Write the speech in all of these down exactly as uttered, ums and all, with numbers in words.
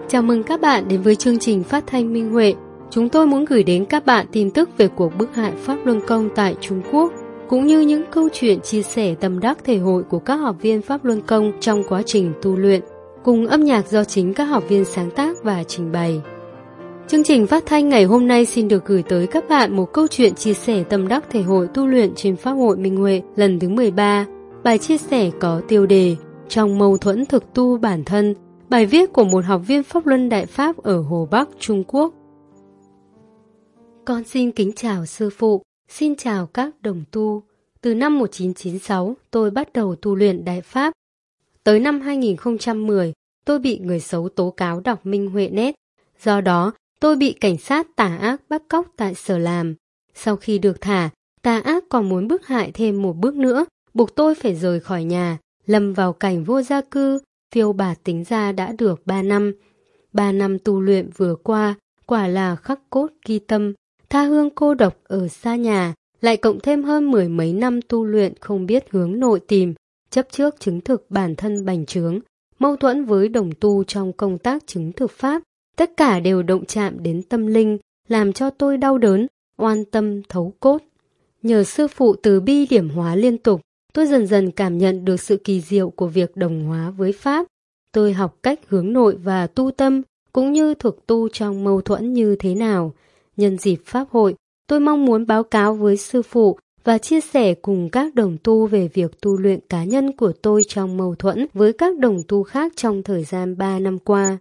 Chào mừng các bạn đến với chương trình phát thanh Minh Huệ. Chúng tôi muốn gửi đến các bạn tin tức về cuộc bức hại Pháp Luân Công tại Trung Quốc, cũng như những câu chuyện chia sẻ tâm đắc thể hội của các học viên Pháp Luân Công trong quá trình tu luyện, cùng âm nhạc do chính các học viên sáng tác và trình bày. Chương trình phát thanh ngày hôm nay xin được gửi tới các bạn một câu chuyện chia sẻ tâm đắc thể hội tu luyện trên Pháp hội Minh Huệ lần thứ mười ba. Bài chia sẻ có tiêu đề Trong mâu thuẫn thực tu bản thân, bài viết của một học viên Pháp Luân Đại Pháp ở Hồ Bắc, Trung Quốc. Con xin kính chào sư phụ, xin chào các đồng tu. Từ năm một nghìn chín trăm chín mươi sáu, tôi bắt đầu tu luyện Đại Pháp. Tới năm hai nghìn không trăm mười, tôi bị người xấu tố cáo đọc Minh Huệ Net. Do đó, tôi bị cảnh sát tà ác bắt cóc tại sở làm. Sau khi được thả, tà ác còn muốn bức hại thêm một bước nữa, buộc tôi phải rời khỏi nhà, lâm vào cảnh vô gia cư. Phiêu bạt tính ra đã được ba năm. ba năm tu luyện vừa qua, quả là khắc cốt ghi tâm, tha hương cô độc ở xa nhà, lại cộng thêm hơn mười mấy năm tu luyện không biết hướng nội tìm, chấp trước chứng thực bản thân bành trướng, mâu thuẫn với đồng tu trong công tác chứng thực pháp, tất cả đều động chạm đến tâm linh, làm cho tôi đau đớn, oan tâm thấu cốt. Nhờ sư phụ từ bi điểm hóa liên tục, tôi dần dần cảm nhận được sự kỳ diệu của việc đồng hóa với Pháp. Tôi học cách hướng nội và tu tâm, cũng như thực tu trong mâu thuẫn như thế nào. Nhân dịp Pháp hội, tôi mong muốn báo cáo với sư phụ và chia sẻ cùng các đồng tu về việc tu luyện cá nhân của tôi trong mâu thuẫn với các đồng tu khác trong thời gian ba năm qua.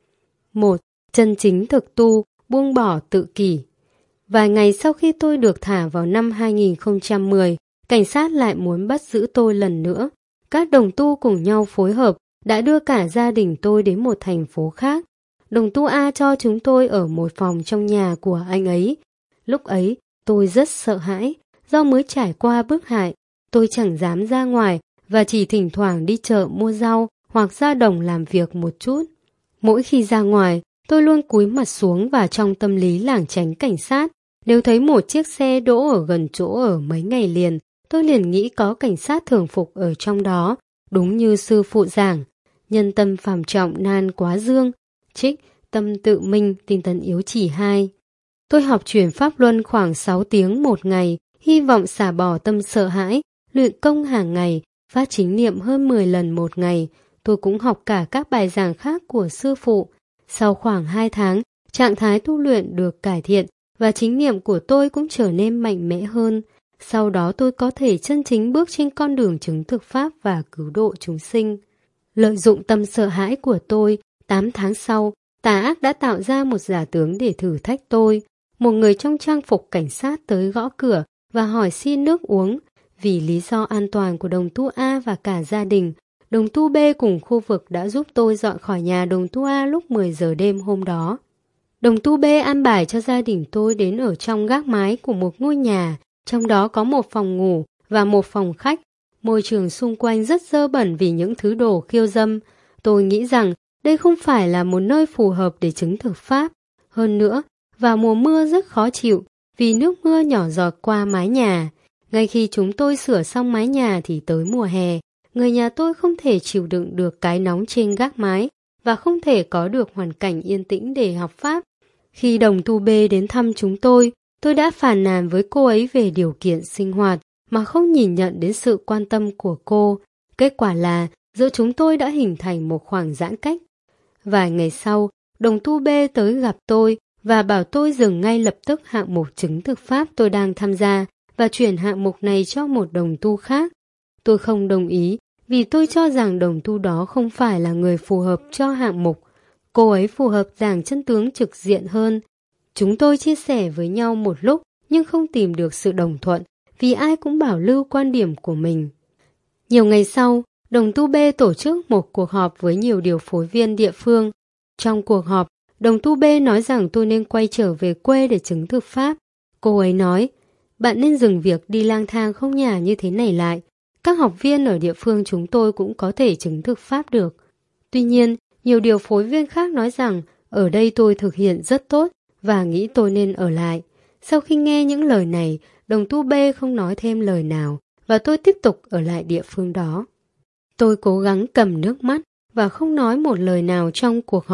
một. Chân chính thực tu, buông bỏ tự kỷ. Vài ngày sau khi tôi được thả vào năm hai nghìn không trăm mười, cảnh sát lại muốn bắt giữ tôi lần nữa. Các đồng tu cùng nhau phối hợp đã đưa cả gia đình tôi đến một thành phố khác. Đồng tu A cho chúng tôi ở một phòng trong nhà của anh ấy. Lúc ấy tôi rất sợ hãi, do mới trải qua bức hại. Tôi chẳng dám ra ngoài và chỉ thỉnh thoảng đi chợ mua rau hoặc ra đồng làm việc một chút. Mỗi khi ra ngoài, tôi luôn cúi mặt xuống và trong tâm lý lảng tránh cảnh sát. Nếu thấy một chiếc xe đỗ ở gần chỗ ở mấy ngày liền, tôi liền nghĩ có cảnh sát thường phục ở trong đó. Đúng như sư phụ giảng, nhân tâm phàm trọng nan quá dương. Trích Tâm Tự Minh Tinh tấn yếu chỉ hai. Tôi học chuyển Pháp Luân khoảng sáu tiếng một ngày, hy vọng xả bỏ tâm sợ hãi, luyện công hàng ngày, phát chính niệm hơn mười lần một ngày. Tôi cũng học cả các bài giảng khác của sư phụ. Sau khoảng hai tháng, trạng thái tu luyện được cải thiện và chính niệm của tôi cũng trở nên mạnh mẽ hơn. Sau đó tôi có thể chân chính bước trên con đường chứng thực Pháp và cứu độ chúng sinh. Lợi dụng tâm sợ hãi của tôi, tám tháng sau, tà ác đã tạo ra một giả tướng để thử thách tôi. Một người trong trang phục cảnh sát tới gõ cửa và hỏi xin nước uống. Vì lý do an toàn của đồng tu A và cả gia đình, đồng tu B cùng khu vực đã giúp tôi dọn khỏi nhà đồng tu A lúc mười giờ đêm hôm đó. Đồng tu B an bài cho gia đình tôi đến ở trong gác mái của một ngôi nhà, trong đó có một phòng ngủ và một phòng khách. Môi trường xung quanh rất dơ bẩn vì những thứ đồ khiêu dâm. Tôi nghĩ rằng đây không phải là một nơi phù hợp để chứng thực Pháp. Hơn nữa, vào mùa mưa rất khó chịu vì nước mưa nhỏ giọt qua mái nhà. Ngay khi chúng tôi sửa xong mái nhà thì tới mùa hè, người nhà tôi không thể chịu đựng được cái nóng trên gác mái và không thể có được hoàn cảnh yên tĩnh để học Pháp. Khi đồng tu B đến thăm chúng tôi, tôi đã phàn nàn với cô ấy về điều kiện sinh hoạt mà không nhìn nhận đến sự quan tâm của cô. Kết quả là giữa chúng tôi đã hình thành một khoảng giãn cách. Vài ngày sau, đồng tu B tới gặp tôi và bảo tôi dừng ngay lập tức hạng mục chứng thực Pháp tôi đang tham gia và chuyển hạng mục này cho một đồng tu khác. Tôi không đồng ý vì tôi cho rằng đồng tu đó không phải là người phù hợp cho hạng mục. Cô ấy phù hợp giảng chân tướng trực diện hơn. Chúng tôi chia sẻ với nhau một lúc nhưng không tìm được sự đồng thuận vì ai cũng bảo lưu quan điểm của mình. Nhiều ngày sau, đồng tu B tổ chức một cuộc họp với nhiều điều phối viên địa phương. Trong cuộc họp, đồng tu B nói rằng tôi nên quay trở về quê để chứng thực Pháp. Cô ấy nói, bạn nên dừng việc đi lang thang không nhà như thế này lại. Các học viên ở địa phương chúng tôi cũng có thể chứng thực Pháp được. Tuy nhiên, nhiều điều phối viên khác nói rằng ở đây tôi thực hiện rất tốt và nghĩ tôi nên ở lại. Sau khi nghe những lời này, đồng tu B không nói thêm lời nào và tôi tiếp tục ở lại địa phương đó. Tôi cố gắng cầm nước mắt và không nói một lời nào trong cuộc họp.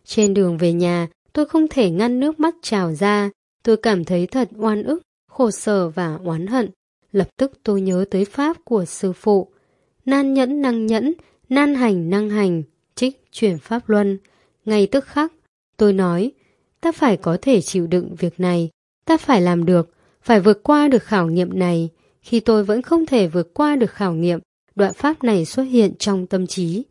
Trên đường về nhà, tôi không thể ngăn nước mắt trào ra. Tôi cảm thấy thật oan ức, khổ sở và oán hận. Lập tức tôi nhớ tới pháp của sư phụ. Nan nhẫn năng nhẫn, nan hành năng hành, trích chuyển pháp luân. Ngay tức khắc, tôi nói, ta phải có thể chịu đựng việc này. Ta phải làm được, phải vượt qua được khảo nghiệm này. Khi tôi vẫn không thể vượt qua được khảo nghiệm, đoạn pháp này xuất hiện trong tâm trí.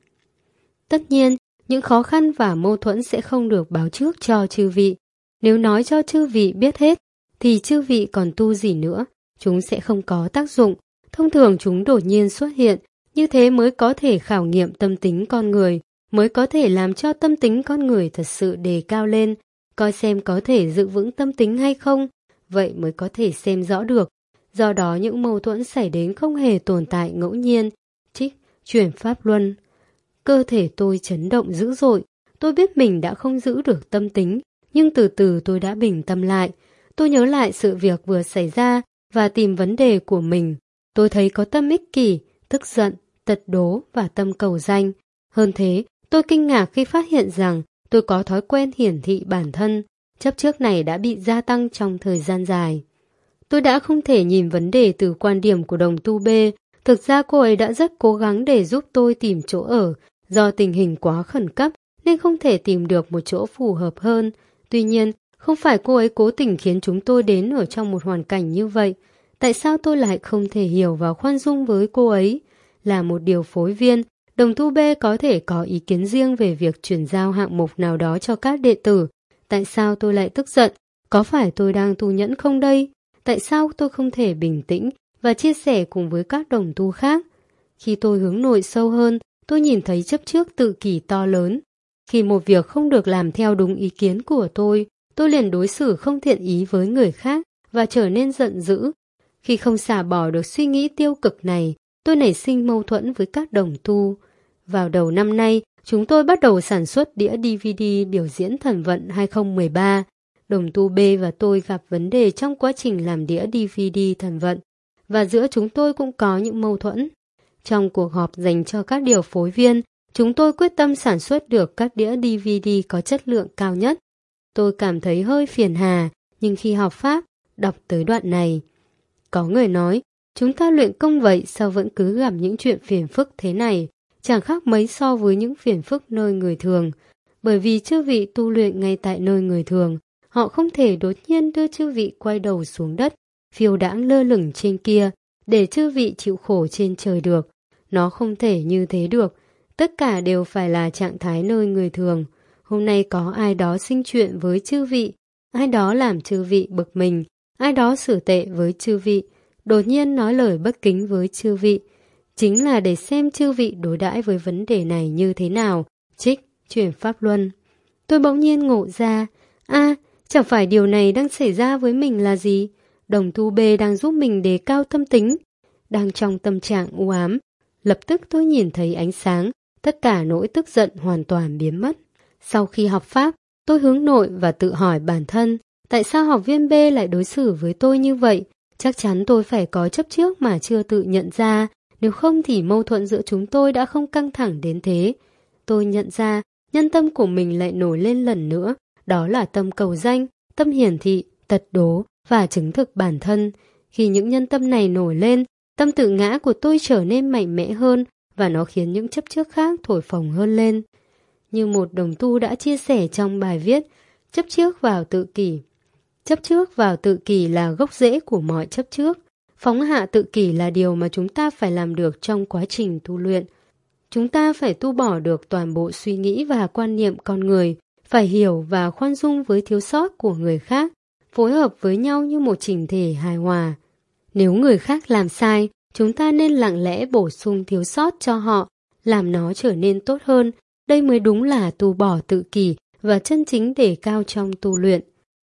Tất nhiên, những khó khăn và mâu thuẫn sẽ không được báo trước cho chư vị. Nếu nói cho chư vị biết hết, thì chư vị còn tu gì nữa, chúng sẽ không có tác dụng. Thông thường chúng đột nhiên xuất hiện, như thế mới có thể khảo nghiệm tâm tính con người, mới có thể làm cho tâm tính con người thật sự đề cao lên, coi xem có thể giữ vững tâm tính hay không, vậy mới có thể xem rõ được. Do đó những mâu thuẫn xảy đến không hề tồn tại ngẫu nhiên. Trích chuyển pháp luân. Cơ thể tôi chấn động dữ dội. Tôi biết mình đã không giữ được tâm tính, nhưng từ từ tôi đã bình tâm lại. Tôi nhớ lại sự việc vừa xảy ra và tìm vấn đề của mình. Tôi thấy có tâm ích kỷ, tức giận, tật đố và tâm cầu danh. Hơn thế, tôi kinh ngạc khi phát hiện rằng tôi có thói quen hiển thị bản thân. Chấp trước này đã bị gia tăng trong thời gian dài. Tôi đã không thể nhìn vấn đề từ quan điểm của đồng tu B. Thực ra cô ấy đã rất cố gắng để giúp tôi tìm chỗ ở. Do tình hình quá khẩn cấp nên không thể tìm được một chỗ phù hợp hơn. Tuy nhiên, không phải cô ấy cố tình khiến chúng tôi đến ở trong một hoàn cảnh như vậy. Tại sao tôi lại không thể hiểu và khoan dung với cô ấy? Là một điều phối viên, đồng tu B có thể có ý kiến riêng về việc chuyển giao hạng mục nào đó cho các đệ tử. Tại sao tôi lại tức giận? Có phải tôi đang tu nhẫn không đây? Tại sao tôi không thể bình tĩnh và chia sẻ cùng với các đồng tu khác? Khi tôi hướng nội sâu hơn, tôi nhìn thấy chấp trước tự kỷ to lớn. Khi một việc không được làm theo đúng ý kiến của tôi, tôi liền đối xử không thiện ý với người khác và trở nên giận dữ. Khi không xả bỏ được suy nghĩ tiêu cực này, tôi nảy sinh mâu thuẫn với các đồng tu. Vào đầu năm nay, chúng tôi bắt đầu sản xuất đĩa đê vê đê biểu diễn Thần Vận hai không một ba. Đồng tu B và tôi gặp vấn đề trong quá trình làm đĩa đê vê đê Thần Vận, và giữa chúng tôi cũng có những mâu thuẫn. Trong cuộc họp dành cho các điều phối viên, chúng tôi quyết tâm sản xuất được các đĩa đê vê đê có chất lượng cao nhất. Tôi cảm thấy hơi phiền hà, nhưng khi học Pháp, đọc tới đoạn này. Có người nói, chúng ta luyện công vậy sao vẫn cứ gặp những chuyện phiền phức thế này, chẳng khác mấy so với những phiền phức nơi người thường. Bởi vì chư vị tu luyện ngay tại nơi người thường, họ không thể đột nhiên đưa chư vị quay đầu xuống đất, phiêu đãng lơ lửng trên kia, để chư vị chịu khổ trên trời được. Nó không thể như thế được, tất cả đều phải là trạng thái nơi người thường. Hôm nay có ai đó sinh chuyện với chư vị, ai đó làm chư vị bực mình, ai đó xử tệ với chư vị, đột nhiên nói lời bất kính với chư vị. Chính là để xem chư vị đối đãi với vấn đề này như thế nào. Trích chuyển pháp luân. Tôi bỗng nhiên ngộ ra, a chẳng phải điều này đang xảy ra với mình là gì? Đồng tu B đang giúp mình đề cao tâm tính. Đang trong tâm trạng u ám, lập tức tôi nhìn thấy ánh sáng, tất cả nỗi tức giận hoàn toàn biến mất. Sau khi học Pháp, tôi hướng nội và tự hỏi bản thân, tại sao học viên B lại đối xử với tôi như vậy? Chắc chắn tôi phải có chấp trước mà chưa tự nhận ra, nếu không thì mâu thuẫn giữa chúng tôi đã không căng thẳng đến thế. Tôi nhận ra, nhân tâm của mình lại nổi lên lần nữa, đó là tâm cầu danh, tâm hiển thị, tật đố và chứng thực bản thân. Khi những nhân tâm này nổi lên, tâm tự ngã của tôi trở nên mạnh mẽ hơn và nó khiến những chấp trước khác thổi phồng hơn lên. Như một đồng tu đã chia sẻ trong bài viết, chấp trước vào tự kỷ. Chấp trước vào tự kỷ là gốc rễ của mọi chấp trước. Phóng hạ tự kỷ là điều mà chúng ta phải làm được trong quá trình tu luyện. Chúng ta phải tu bỏ được toàn bộ suy nghĩ và quan niệm con người, phải hiểu và khoan dung với thiếu sót của người khác, phối hợp với nhau như một chỉnh thể hài hòa. Nếu người khác làm sai, chúng ta nên lặng lẽ bổ sung thiếu sót cho họ, làm nó trở nên tốt hơn. Đây mới đúng là tu bỏ tự kỷ và chân chính đề cao trong tu luyện.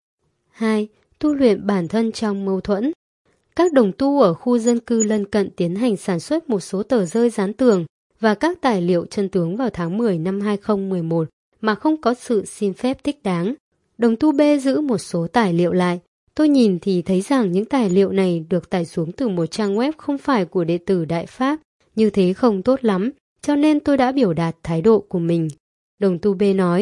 hai. Tu luyện bản thân trong mâu thuẫn. Các đồng tu ở khu dân cư lân cận tiến hành sản xuất một số tờ rơi dán tường và các tài liệu chân tướng vào tháng mười năm hai không một một mà không có sự xin phép thích đáng. Đồng tu B giữ một số tài liệu lại. Tôi nhìn thì thấy rằng những tài liệu này được tải xuống từ một trang web không phải của đệ tử Đại Pháp. Như thế không tốt lắm, cho nên tôi đã biểu đạt thái độ của mình. Đồng tu B nói,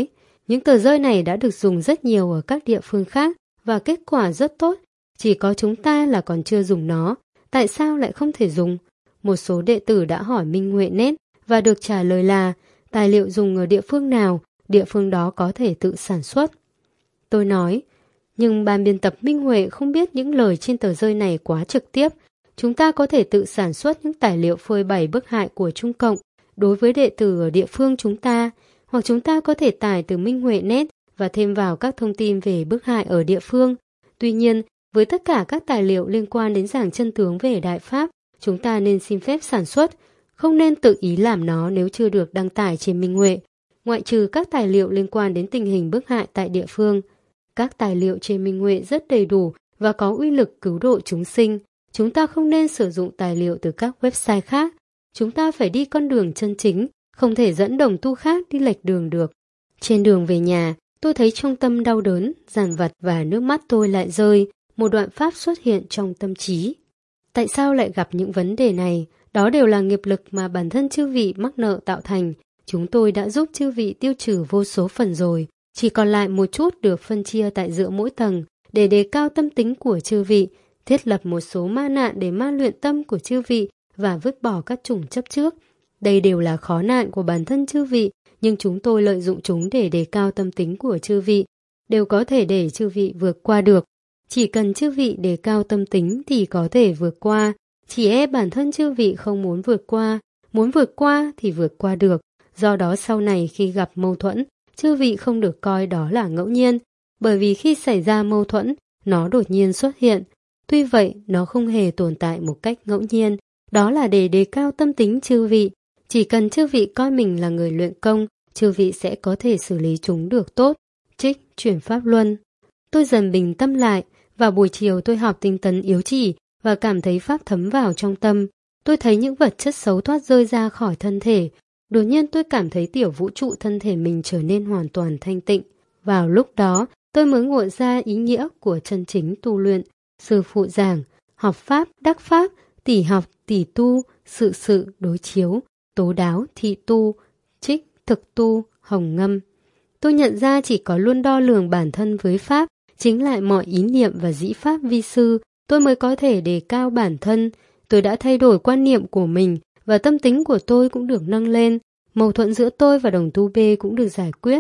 Những tờ rơi này đã được dùng rất nhiều ở các địa phương khác và kết quả rất tốt. Chỉ có chúng ta là còn chưa dùng nó. Tại sao lại không thể dùng? Một số đệ tử đã hỏi Minh Huệ Net và được trả lời là tài liệu dùng ở địa phương nào, địa phương đó có thể tự sản xuất. Tôi nói, nhưng ban biên tập Minh Huệ không biết những lời trên tờ rơi này quá trực tiếp. Chúng ta có thể tự sản xuất những tài liệu phơi bày bức hại của Trung Cộng đối với đệ tử ở địa phương chúng ta, hoặc chúng ta có thể tải từ Minh Huệ Net và thêm vào các thông tin về bức hại ở địa phương. Tuy nhiên, với tất cả các tài liệu liên quan đến giảng chân tướng về Đại Pháp, chúng ta nên xin phép sản xuất, không nên tự ý làm nó nếu chưa được đăng tải trên Minh Huệ, ngoại trừ các tài liệu liên quan đến tình hình bức hại tại địa phương. Các tài liệu trên Minh Huệ rất đầy đủ và có uy lực cứu độ chúng sinh. Chúng ta không nên sử dụng tài liệu từ các website khác. Chúng ta phải đi con đường chân chính, không thể dẫn đồng tu khác đi lệch đường được. Trên đường về nhà, tôi thấy trong tâm đau đớn, dằn vặt và nước mắt tôi lại rơi. Một đoạn pháp xuất hiện trong tâm trí. Tại sao lại gặp những vấn đề này? Đó đều là nghiệp lực mà bản thân chư vị mắc nợ tạo thành. Chúng tôi đã giúp chư vị tiêu trừ vô số phần rồi. Chỉ còn lại một chút được phân chia tại giữa mỗi tầng để đề cao tâm tính của chư vị, thiết lập một số ma nạn để ma luyện tâm của chư vị và vứt bỏ các chủng chấp trước. Đây đều là khó nạn của bản thân chư vị, nhưng chúng tôi lợi dụng chúng để đề cao tâm tính của chư vị, đều có thể để chư vị vượt qua được. Chỉ cần chư vị đề cao tâm tính thì có thể vượt qua, chỉ e bản thân chư vị không muốn vượt qua, muốn vượt qua thì vượt qua được. Do đó sau này khi gặp mâu thuẫn, chư vị không được coi đó là ngẫu nhiên, bởi vì khi xảy ra mâu thuẫn, nó đột nhiên xuất hiện. Tuy vậy, nó không hề tồn tại một cách ngẫu nhiên, đó là để đề cao tâm tính chư vị. Chỉ cần chư vị coi mình là người luyện công, chư vị sẽ có thể xử lý chúng được tốt. Trích chuyển pháp luân. Tôi dần bình tâm lại. Vào buổi chiều tôi học tinh tấn yếu chỉ và cảm thấy pháp thấm vào trong tâm. Tôi thấy những vật chất xấu thoát rơi ra khỏi thân thể. Đột nhiên tôi cảm thấy tiểu vũ trụ thân thể mình trở nên hoàn toàn thanh tịnh. Vào lúc đó tôi mới ngộ ra ý nghĩa của chân chính tu luyện. Sư phụ giảng, học pháp, đắc pháp, tỷ học, tỷ tu, sự sự, đối chiếu, tố đáo, thị tu, trích, thực tu, hồng ngâm. Tôi nhận ra chỉ có luôn đo lường bản thân với pháp, chính lại mọi ý niệm và dĩ pháp vi sư, tôi mới có thể đề cao bản thân. Tôi đã thay đổi quan niệm của mình và tâm tính của tôi cũng được nâng lên. Mâu thuẫn giữa tôi và đồng tu B cũng được giải quyết.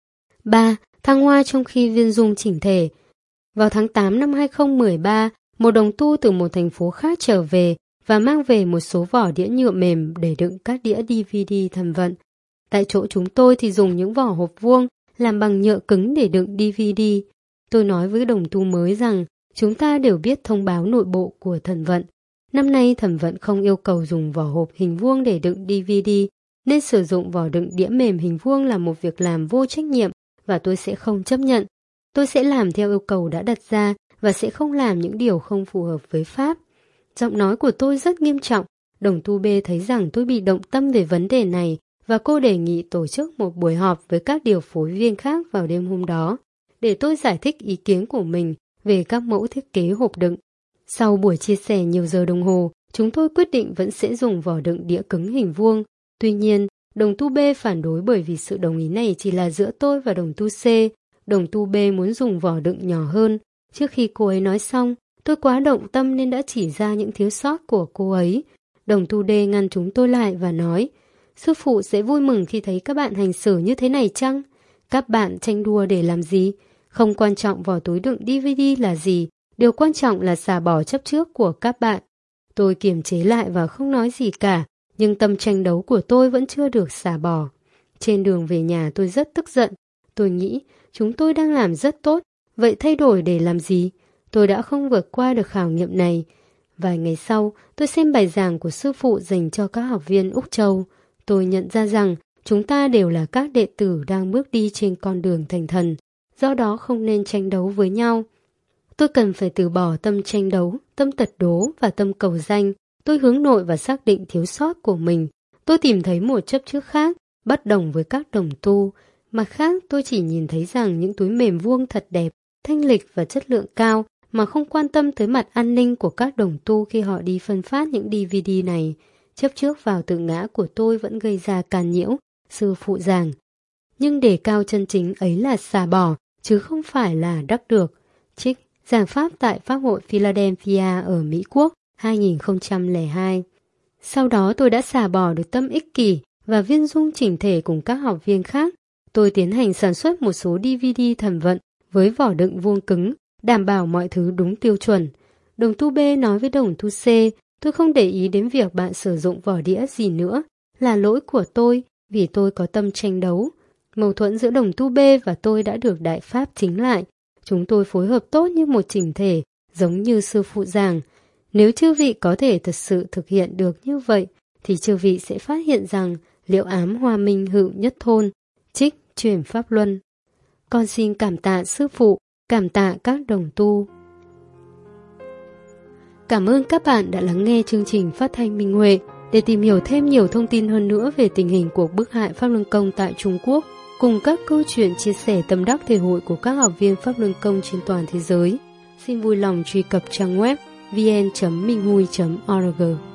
ba. Thăng hoa trong khi viên dung chỉnh thể. Vào tháng tám năm hai không một ba, một đồng tu từ một thành phố khác trở về và mang về một số vỏ đĩa nhựa mềm để đựng các đĩa đê vê đê thần vận. Tại chỗ chúng tôi thì dùng những vỏ hộp vuông làm bằng nhựa cứng để đựng đê vê đê. Tôi nói với đồng tu mới rằng chúng ta đều biết thông báo nội bộ của thần vận. Năm nay thần vận không yêu cầu dùng vỏ hộp hình vuông để đựng đê vê đê, nên sử dụng vỏ đựng đĩa mềm hình vuông là một việc làm vô trách nhiệm và tôi sẽ không chấp nhận. Tôi sẽ làm theo yêu cầu đã đặt ra và sẽ không làm những điều không phù hợp với pháp. Giọng nói của tôi rất nghiêm trọng. Đồng tu B thấy rằng tôi bị động tâm về vấn đề này và cô đề nghị tổ chức một buổi họp với các điều phối viên khác vào đêm hôm đó để tôi giải thích ý kiến của mình về các mẫu thiết kế hộp đựng. Sau buổi chia sẻ nhiều giờ đồng hồ, chúng tôi quyết định vẫn sẽ dùng vỏ đựng đĩa cứng hình vuông. Tuy nhiên, đồng tu B phản đối bởi vì sự đồng ý này chỉ là giữa tôi và đồng tu C. Đồng tu B muốn dùng vỏ đựng nhỏ hơn. Trước khi cô ấy nói xong, tôi quá động tâm nên đã chỉ ra những thiếu sót của cô ấy. Đồng tu D ngăn chúng tôi lại và nói, sư phụ sẽ vui mừng khi thấy các bạn hành xử như thế này chăng? Các bạn tranh đua để làm gì? Không quan trọng vỏ túi đựng đê vê đê là gì, điều quan trọng là xả bỏ chấp trước của các bạn. Tôi kiềm chế lại và không nói gì cả, nhưng tâm tranh đấu của tôi vẫn chưa được xả bỏ. Trên đường về nhà tôi rất tức giận. Tôi nghĩ chúng tôi đang làm rất tốt, vậy thay đổi để làm gì? Tôi đã không vượt qua được khảo nghiệm này. Vài ngày sau, tôi xem bài giảng của sư phụ dành cho các học viên Úc Châu. Tôi nhận ra rằng chúng ta đều là các đệ tử đang bước đi trên con đường thành thần, do đó không nên tranh đấu với nhau. Tôi cần phải từ bỏ tâm tranh đấu, tâm tật đố và tâm cầu danh. Tôi hướng nội và xác định thiếu sót của mình. Tôi tìm thấy một chấp trước khác, bất đồng với các đồng tu. Mặt khác, tôi chỉ nhìn thấy rằng những túi mềm vuông thật đẹp, thanh lịch và chất lượng cao, mà không quan tâm tới mặt an ninh của các đồng tu khi họ đi phân phát những đê vê đê này. Chấp trước vào tự ngã của tôi vẫn gây ra càn nhiễu, sư phụ giảng. nhưng đề cao chân chính ấy là xả bỏ, chứ không phải là đắc được. Trích giảng pháp tại Pháp hội Philadelphia ở Mỹ Quốc hai nghìn không trăm lẻ hai. Sau đó tôi đã xả bỏ được tâm ích kỷ và viên dung chỉnh thể cùng các học viên khác. Tôi tiến hành sản xuất một số đê vê đê thần vận với vỏ đựng vuông cứng, đảm bảo mọi thứ đúng tiêu chuẩn. Đồng tu B nói với đồng tu C, tôi không để ý đến việc bạn sử dụng vỏ đĩa gì nữa. Là lỗi của tôi vì tôi có tâm tranh đấu. Mâu thuẫn giữa đồng tu B và tôi đã được Đại Pháp chính lại. Chúng tôi phối hợp tốt như một chỉnh thể, giống như sư phụ giảng. Nếu chư vị có thể thật sự thực hiện được như vậy, thì chư vị sẽ phát hiện rằng Liễu Ám hòa minh hữu nhất thôn. Trích Chuyển Pháp Luân. Con xin cảm tạ sư phụ, cảm tạ các đồng tu. Cảm ơn các bạn đã lắng nghe chương trình phát thanh Minh Huệ. Để tìm hiểu thêm nhiều thông tin hơn nữa về tình hình cuộc bức hại Pháp Luân Công tại Trung Quốc, cùng các câu chuyện chia sẻ tâm đắc thể hội của các học viên Pháp Luân Công trên toàn thế giới, xin vui lòng truy cập trang web vn chấm minh hui chấm org.